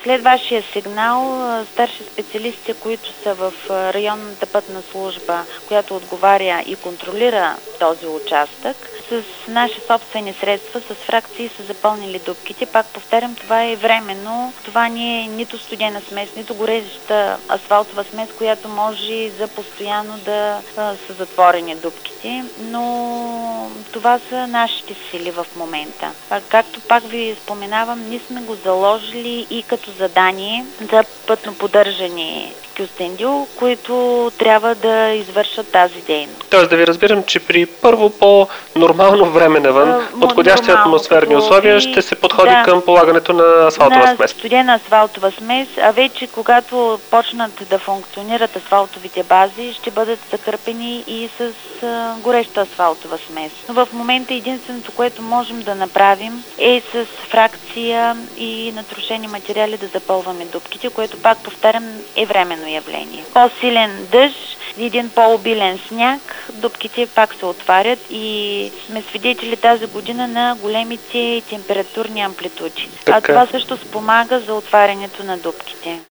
След вашия сигнал, старши специалисти, които са в районната пътна служба, която отговаря и контролира този участък, с наши собствени средства, с фракции са запълнили дупките. Пак повтарям, това е временно. Това не е нито студена смес, нито гореща асфалтова смес, която може за постоянно да са затворени дупките. Но това са нашите сили в момента. Както пак ви споменавам, ние сме го заложили и като задание за пътно поддържане Кюстендил, които трябва да извършат тази дейност. Тоест да ви разбирам, че при първо по-нормално време навън, подходящи атмосферни условия, ще се подходи към полагането на асфалтова смес. Студена асфалтова смес, а вече когато почнат да функционират асфалтовите бази, ще бъдат закърпени и с гореща асфалтова смес. Но в момента единственото, което можем да направим, е с фракция и натрошени материали да запълваме дупките, което, пак повтарям, е временно явление. По-силен дъжд и един по-обилен сняг, дупките пак се отварят и сме свидетели тази година на големите температурни амплитуди. А това също спомага за отварянето на дупките.